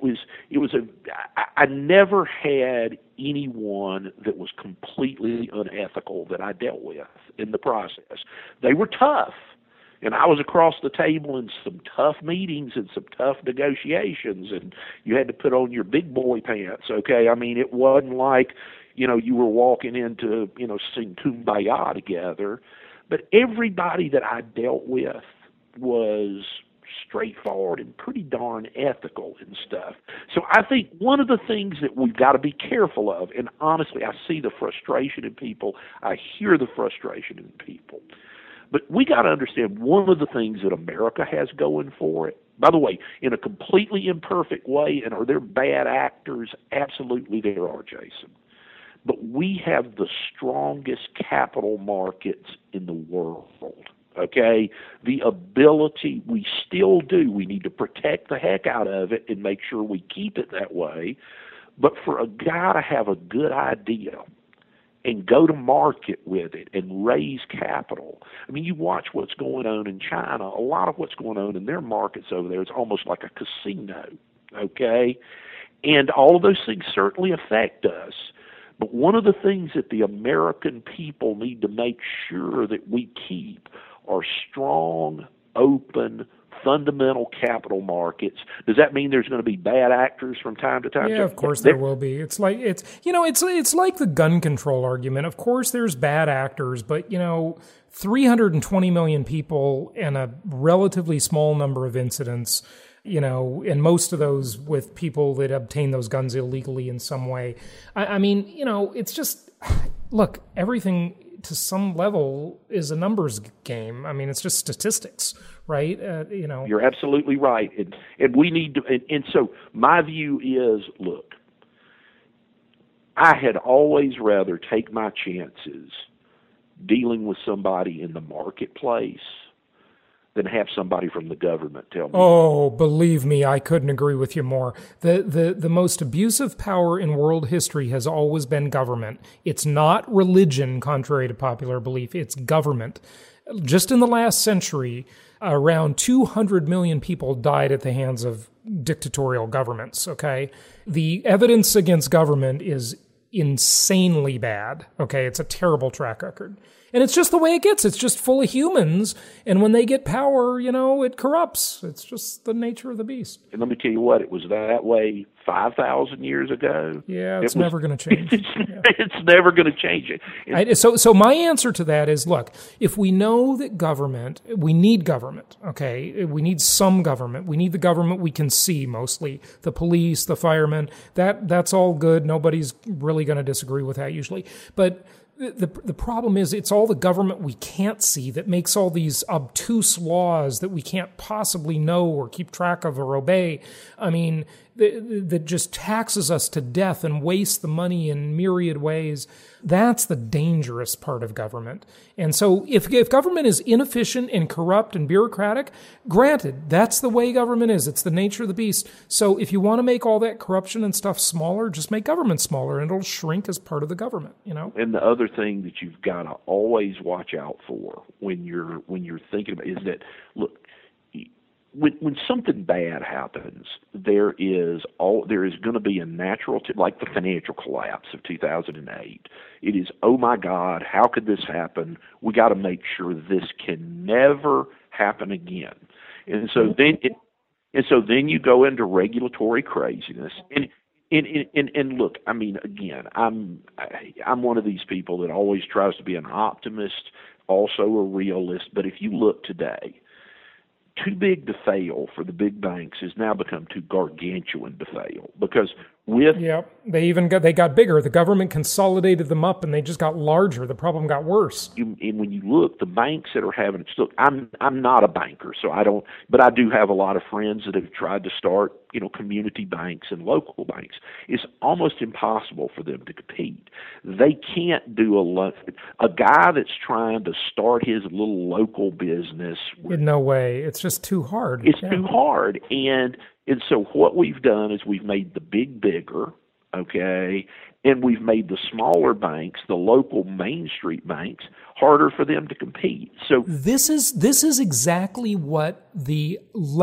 never had anyone that was completely unethical that I dealt with in the process. They were tough. And I was across the table in some tough meetings and some tough negotiations, and you had to put on your big boy pants, okay? I mean, it wasn't like, you were walking into, sing Kumbaya together. But everybody that I dealt with was straightforward and pretty darn ethical and stuff. So I think one of the things that we've got to be careful of, and honestly, I see the frustration in people, I hear the frustration in people, but we got to understand one of the things that America has going for it. By the way, in a completely imperfect way, and are there bad actors? Absolutely there are, Jason. But we have the strongest capital markets in the world, okay? The ability, we still do. We need to protect the heck out of it and make sure we keep it that way. But for a guy to have a good idea and go to market with it and raise capital. I mean, you watch what's going on in China. A lot of what's going on in their markets over there is almost like a casino, okay? And all of those things certainly affect us. But one of the things that the American people need to make sure that we keep are strong, open, fundamental capital markets. Does that mean there's going to be bad actors from time to time? Yeah, of course there will be. It's like the gun control argument. Of course there's bad actors, but 320 million people and a relatively small number of incidents, and most of those with people that obtain those guns illegally in some way. I mean, it's just, look, everything to some level is a numbers game. I mean, it's just statistics, right? You're absolutely right. And we need to, and so my view is, look, I had always rather take my chances dealing with somebody in the marketplace than have somebody from the government tell me. Oh, believe me, I couldn't agree with you more. The most abusive power in world history has always been government. It's not religion, contrary to popular belief. It's government. Just in the last century, around 200 million people died at the hands of dictatorial governments, okay? The evidence against government is insanely bad, okay? It's a terrible track record. And it's just the way it gets. It's just full of humans. And when they get power, it corrupts. It's just the nature of the beast. And let me tell you what, it was that way 5,000 years ago. Yeah, it's never going to change. It's never going to change it. So my answer to that is, look, if we know that we need government, okay? We need some government. We need the government we can see mostly. The police, the firemen, that's all good. Nobody's really going to disagree with that usually. But the problem is it's all the government we can't see that makes all these obtuse laws that we can't possibly know or keep track of or obey. I mean, that just taxes us to death and wastes the money in myriad ways. That's the dangerous part of government. And so if government is inefficient and corrupt and bureaucratic, granted, that's the way government is. It's the nature of the beast. So if you want to make all that corruption and stuff smaller, just make government smaller and it'll shrink as part of the government, you know? And the other thing that you've got to always watch out for when you're thinking about is that, look, when something bad happens, there is going to be a natural, like the financial collapse of 2008. It is, oh my God, how could this happen? We got to make sure this can never happen again. And so then you go into regulatory craziness. And look, I mean, again, I'm one of these people that always tries to be an optimist, also a realist. But if you look today, too big to fail for the big banks has now become too gargantuan to fail because they got bigger. The government consolidated them up, and they just got larger. The problem got worse. And when you look, the banks that are having it. Look, I'm not a banker, so I don't. But I do have a lot of friends that have tried to start, community banks and local banks. It's almost impossible for them to compete. They can't do a guy that's trying to start his little local business. In no way. It's just too hard. It's too hard. And so what we've done is we've made the bigger, okay, and we've made the smaller banks, the local Main Street banks, harder for them to compete. So this is exactly what the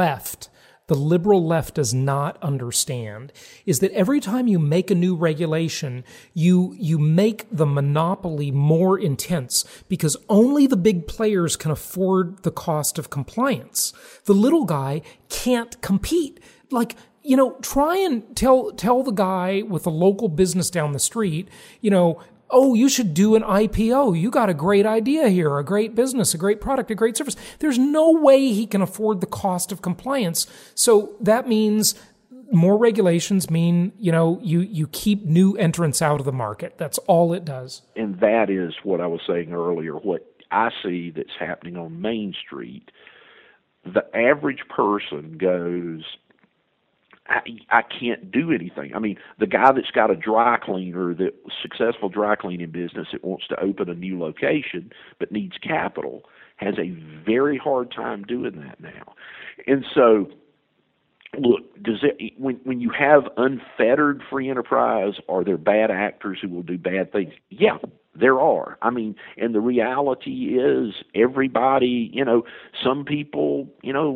liberal left does not understand, is that every time you make a new regulation, you make the monopoly more intense because only the big players can afford the cost of compliance. The little guy can't compete. Like, try and tell the guy with a local business down the street, oh, you should do an IPO. You got a great idea here, a great business, a great product, a great service. There's no way he can afford the cost of compliance. So that means more regulations mean, you keep new entrants out of the market. That's all it does. And that is what I was saying earlier. What I see that's happening on Main Street, the average person goes, I can't do anything. I mean, the guy that's got a dry cleaner, successful dry cleaning business that wants to open a new location but needs capital, has a very hard time doing that now. And so, look, when you have unfettered free enterprise, are there bad actors who will do bad things? Yeah, there are. I mean, and the reality is everybody, some people,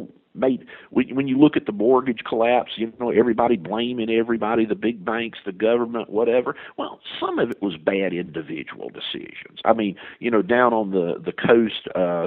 when you look at the mortgage collapse, everybody blaming everybody, the big banks, the government, whatever. Well, some of it was bad individual decisions. I mean, down on the coast,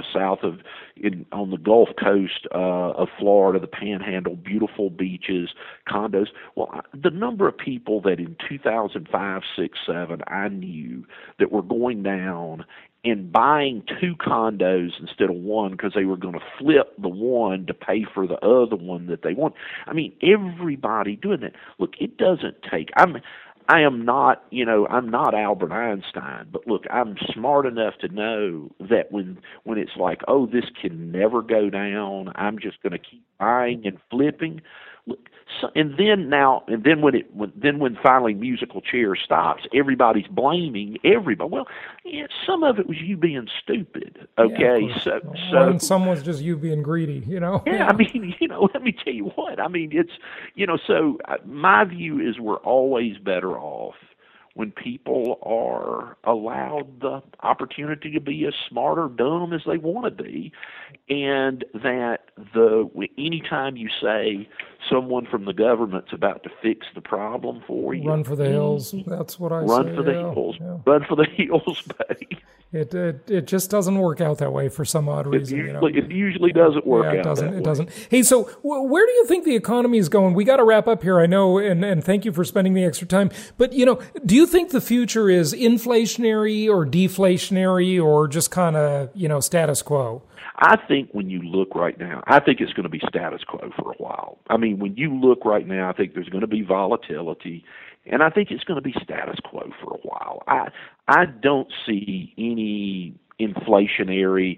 on the Gulf Coast of Florida, the Panhandle, beautiful beaches, condos. Well, the number of people that in 2005, 6, 7, I knew that were going down and buying 2 condos instead of 1 because they were going to flip the one to pay for the other one that they want. I mean, everybody doing that. Look, it doesn't take. I am not, I'm not Albert Einstein, but look, I'm smart enough to know that when it's like, oh, this can never go down, I'm just going to keep buying and flipping. Look, and then when finally musical chair stops, everybody's blaming everybody. Well, some of it was you being stupid. Okay, yeah, and some was just you being greedy. Yeah, I mean, let me tell you what. I mean, it's So my view is we're always better off when people are allowed the opportunity to be as smart or dumb as they want to be, and that anytime you say someone from the government's about to fix the problem for you, run for the hills. That's what I say. Run for the hills. Yeah. Run for the hills, buddy. It just doesn't work out that way for some odd reason. It usually doesn't work out. It doesn't. Hey, so where do you think the economy is going? We got to wrap up here, I know, and thank you for spending the extra time. But do you think the future is inflationary or deflationary or just kind of status quo? I think when you look right now, I think it's going to be status quo for a while. I mean, when you look right now, I think there's going to be volatility, and I think it's going to be status quo for a while. I don't see any inflationary,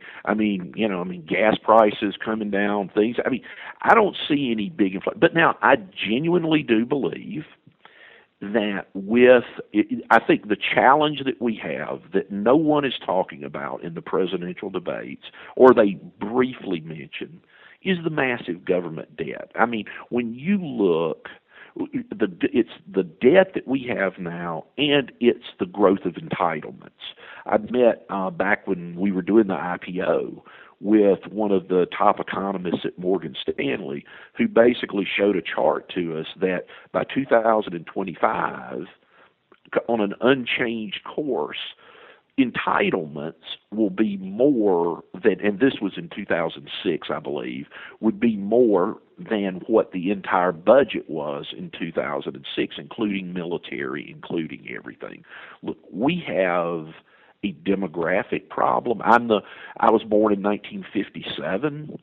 gas prices coming down, things. I mean, I don't see any big inflation. But now I genuinely do believe that I think the challenge that we have that no one is talking about in the presidential debates, or they briefly mention, is the massive government debt. I mean, when you look, it's the debt that we have now, and it's the growth of entitlements. I met back when we were doing the IPO with one of the top economists at Morgan Stanley, who basically showed a chart to us that by 2025, on an unchanged course, entitlements will be more than, and this was in 2006, I believe, would be more than what the entire budget was in 2006, including military, including everything. Look, we have a demographic problem. I was born in 1957.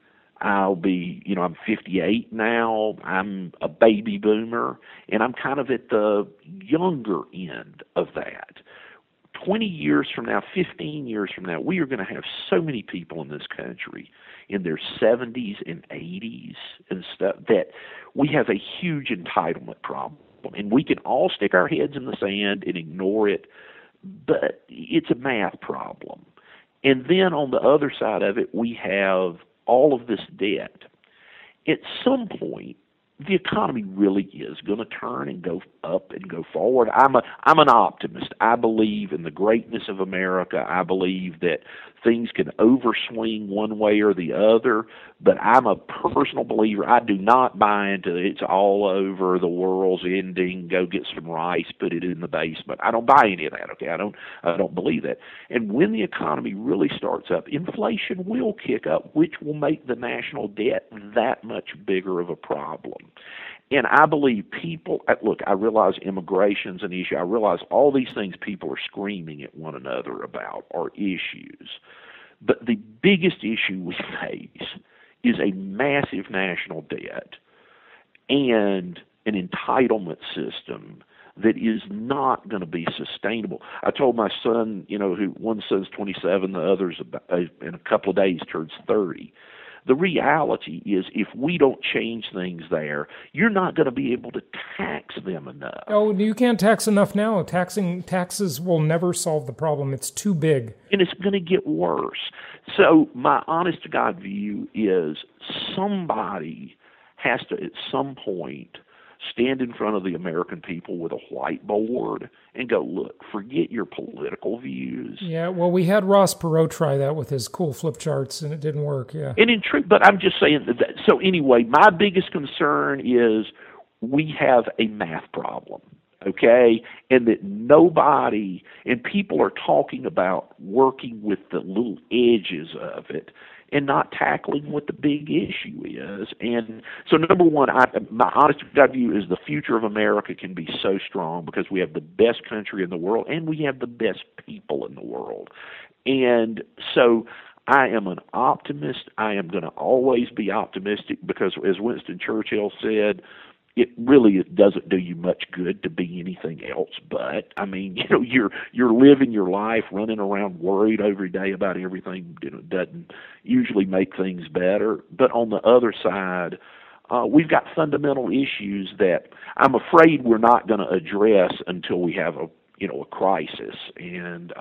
I'm 58 now. I'm a baby boomer, and I'm kind of at the younger end of that. 20 years from now, 15 years from now, we are going to have so many people in this country in their 70s and 80s and stuff that we have a huge entitlement problem. And we can all stick our heads in the sand and ignore it, but it's a math problem. And then on the other side of it, we have all of this debt. At some point, the economy really is going to turn and go up and go forward. I'm an optimist. I believe in the greatness of America. I believe that things can overswing one way or the other, but I'm a personal believer. I do not buy into it's all over, the world's ending, go get some rice, put it in the basement. I don't buy any of that, okay? I don't believe that. And when the economy really starts up, inflation will kick up, which will make the national debt that much bigger of a problem. And I believe I realize immigration's an issue. I realize all these things people are screaming at one another about are issues. But the biggest issue we face is a massive national debt and an entitlement system that is not going to be sustainable. I told my son, one son's 27, the other's in a couple of days turns 30. The reality is if we don't change things there, you're not going to be able to tax them enough. Oh, you can't tax enough now. Taxes will never solve the problem. It's too big. And it's going to get worse. So my honest-to-God view is somebody has to, at some point, stand in front of the American people with a whiteboard and go, look, forget your political views. Yeah, well, we had Ross Perot try that with his cool flip charts, and it didn't work, yeah. And in truth, but I'm just saying that. So anyway, my biggest concern is we have a math problem, okay? And that nobody, and people are talking about working with the little edges of it and not tackling what the big issue is. And so, number one, my honest view is the future of America can be so strong because we have the best country in the world and we have the best people in the world. And so I am an optimist. I am going to always be optimistic because, as Winston Churchill said, it really doesn't do you much good to be anything else but. I mean, you're living your life running around worried every day about everything. Doesn't usually make things better. But on the other side, we've got fundamental issues that I'm afraid we're not going to address until we have a crisis. And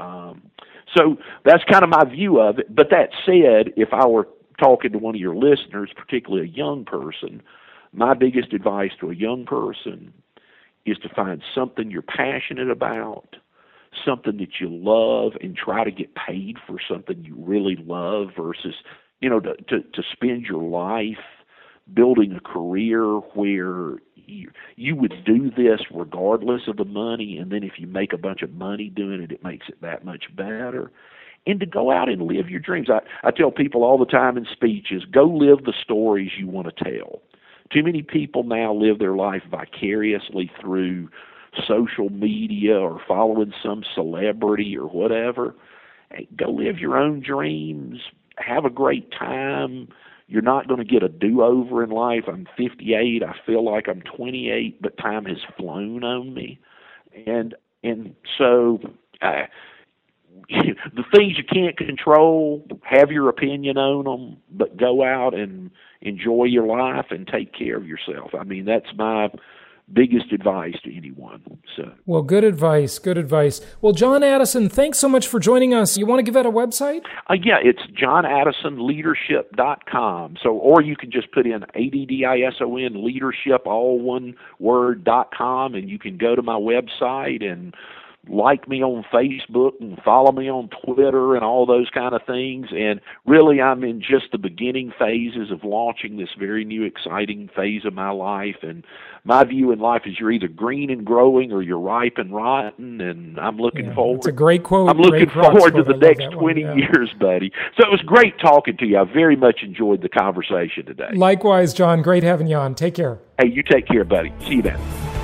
so that's kind of my view of it. But that said, if I were talking to one of your listeners, particularly a young person, my biggest advice to a young person is to find something you're passionate about, something that you love, and try to get paid for something you really love versus, to spend your life building a career where you would do this regardless of the money, and then if you make a bunch of money doing it, it makes it that much better. And to go out and live your dreams. I tell people all the time in speeches, go live the stories you want to tell. Too many people now live their life vicariously through social media or following some celebrity or whatever. Hey, go live your own dreams. have a great time. You're not going to get a do-over in life. I'm 58. I feel like I'm 28, but time has flown on me. And so the things you can't control, have your opinion on them, but go out and enjoy your life and take care of yourself. I mean, that's my biggest advice to anyone. So, well, good advice. Good advice. Well, John Addison, thanks so much for joining us. You want to give out a website? Yeah, it's johnaddisonleadership.com. So, or you can just put in ADDISON leadership, all one word, .com, and you can go to my website and like me on Facebook and follow me on Twitter and all those kind of things. And really, I'm in just the beginning phases of launching this very new, exciting phase of my life. And my view in life is you're either green and growing or you're ripe and rotten. And I'm looking forward. It's a great quote. I'm looking forward to the next 20 years, buddy. So it was great talking to you. I very much enjoyed the conversation today. Likewise, John. Great having you on. Take care. Hey, you take care, buddy. See you then.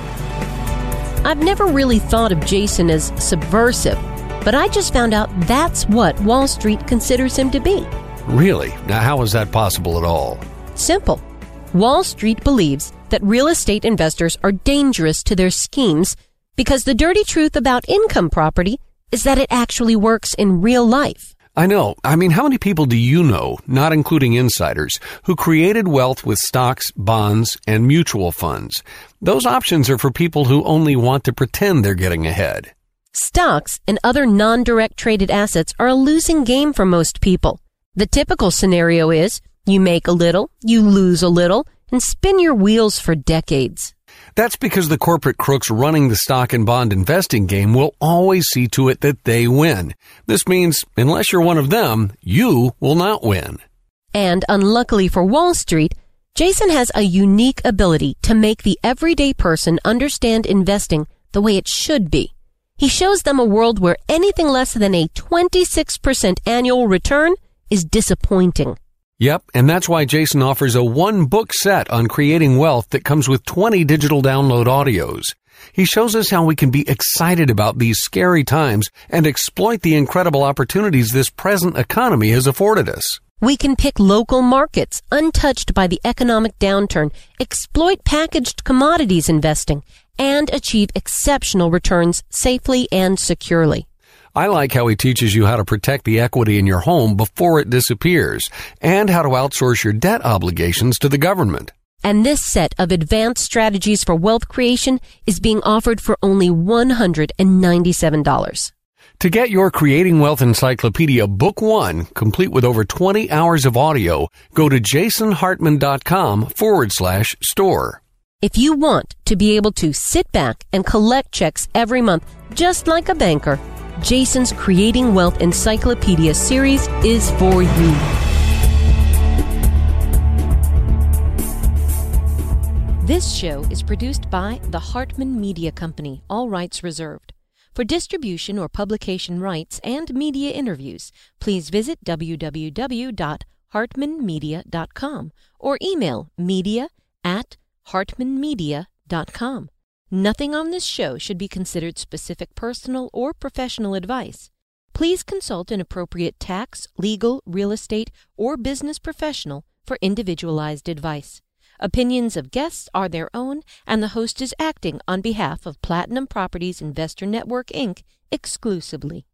I've never really thought of Jason as subversive, but I just found out that's what Wall Street considers him to be. Really? Now, how is that possible at all? Simple. Wall Street believes that real estate investors are dangerous to their schemes because the dirty truth about income property is that it actually works in real life. I know. I mean, how many people do you know, not including insiders, who created wealth with stocks, bonds, and mutual funds? Those options are for people who only want to pretend they're getting ahead. Stocks and other non-direct traded assets are a losing game for most people. The typical scenario is you make a little, you lose a little, and spin your wheels for decades. That's because the corporate crooks running the stock and bond investing game will always see to it that they win. This means, unless you're one of them, you will not win. And unluckily for Wall Street, Jason has a unique ability to make the everyday person understand investing the way it should be. He shows them a world where anything less than a 26% annual return is disappointing. Yep, and that's why Jason offers a one-book set on creating wealth that comes with 20 digital download audios. He shows us how we can be excited about these scary times and exploit the incredible opportunities this present economy has afforded us. We can pick local markets untouched by the economic downturn, exploit packaged commodities investing, and achieve exceptional returns safely and securely. I like how he teaches you how to protect the equity in your home before it disappears and how to outsource your debt obligations to the government. And this set of advanced strategies for wealth creation is being offered for only $197. To get your Creating Wealth Encyclopedia Book 1, complete with over 20 hours of audio, go to jasonhartman.com/store. If you want to be able to sit back and collect checks every month, just like a banker, Jason's Creating Wealth Encyclopedia series is for you. This show is produced by the Hartman Media Company, all rights reserved. For distribution or publication rights and media interviews, please visit www.hartmanmedia.com or email media@hartmanmedia.com. Nothing on this show should be considered specific personal or professional advice. Please consult an appropriate tax, legal, real estate, or business professional for individualized advice. Opinions of guests are their own, and the host is acting on behalf of Platinum Properties Investor Network, Inc. exclusively.